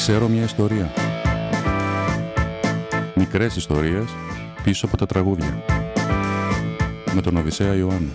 Ξέρω μια ιστορία. Μικρές ιστορίες πίσω από τα τραγούδια. Με τον Οδυσσέα Ιωάννου.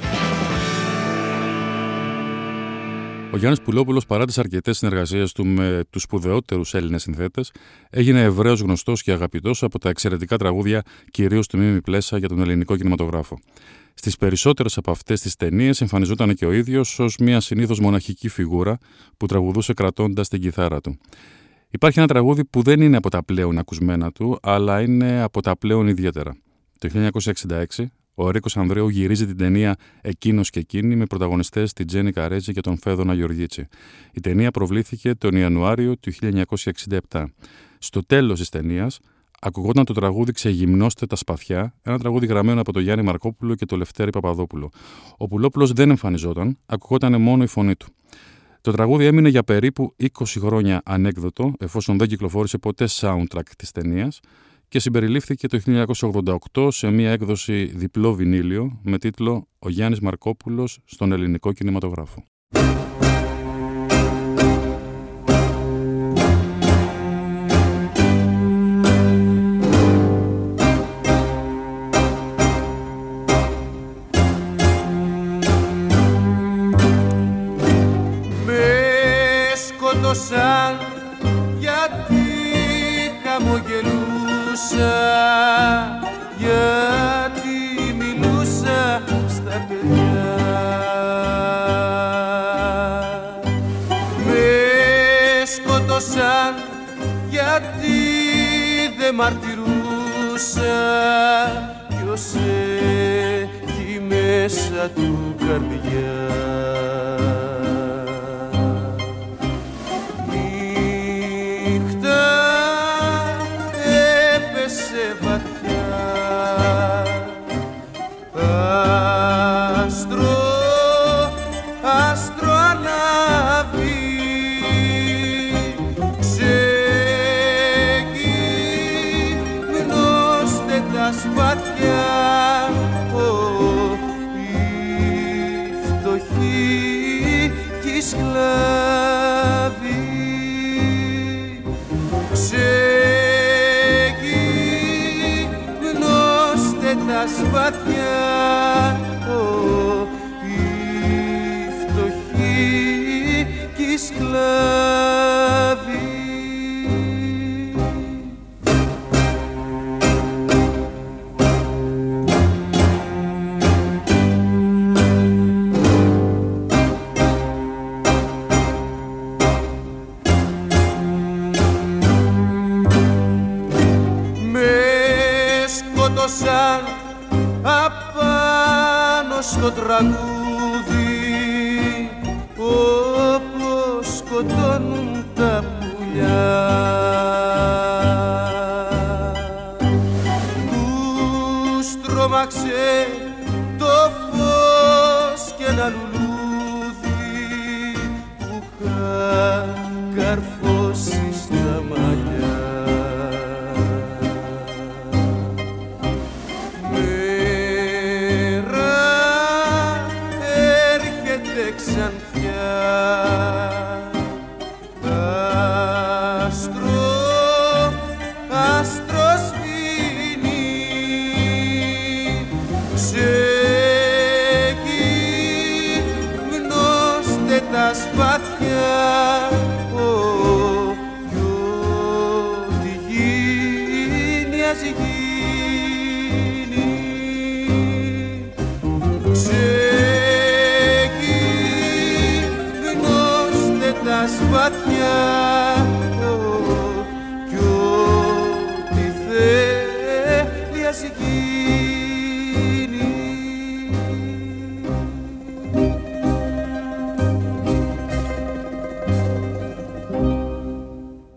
Ο Γιάννης Πουλόπουλος, παρά τις αρκετές συνεργασίες του με τους σπουδαιότερους Έλληνες συνθέτες, έγινε ευρέως γνωστός και αγαπητός από τα εξαιρετικά τραγούδια, κυρίως του Μίμη Πλέσα, για τον ελληνικό κινηματογράφο. Στις περισσότερες από αυτές τις ταινίες εμφανιζόταν και ο ίδιος ως μια συνήθως μοναχική φιγούρα που τραγουδούσε κρατώντας την κιθάρα του. Υπάρχει ένα τραγούδι που δεν είναι από τα πλέον ακουσμένα του, αλλά είναι από τα πλέον ιδιαίτερα. Το 1966, ο Ρίκος Ανδρέου γυρίζει την ταινία «Εκείνος και εκείνη» με πρωταγωνιστές την Τζέννη Καρέτζη και τον Φέδωνα Γεωργίτσι. Η ταινία προβλήθηκε τον Ιανουάριο του 1967. Στο τέλος της ταινίας ακουγόταν το τραγούδι «Ξεγυμνώστε τα σπαθιά», ένα τραγούδι γραμμένο από τον Γιάννη Μαρκόπουλο και τον Λευτέρη Παπαδόπουλο. Ο Πουλόπουλος δεν εμφανιζόταν, ακουγόταν μόνο η φωνή του. Το τραγούδι έμεινε για περίπου 20 χρόνια ανέκδοτο, εφόσον δεν κυκλοφόρησε ποτέ soundtrack της ταινίας, και συμπεριλήφθηκε το 1988 σε μια έκδοση διπλό βινίλιο με τίτλο «Ο Γιάννης Μαρκόπουλος στον ελληνικό κινηματογράφο». Γιατί χαμογελούσα, γιατί μιλούσα στα παιδιά. Με σκότωσαν γιατί δεν μαρτυρούσα ποιος έχει μέσα του καρδιά. Σπαθιά, η φτωχή κι η σκλάβη. Με σκότωσαν απάνω στο τραγούδι, όπως σκοτώνουν τα πουλιά. Τους τρόμαξε το φως και ένα λουλούδι που είχα καρφώσει στα μαλλιά. Σπαθιά κι ό,τι θέλει ας γίνει.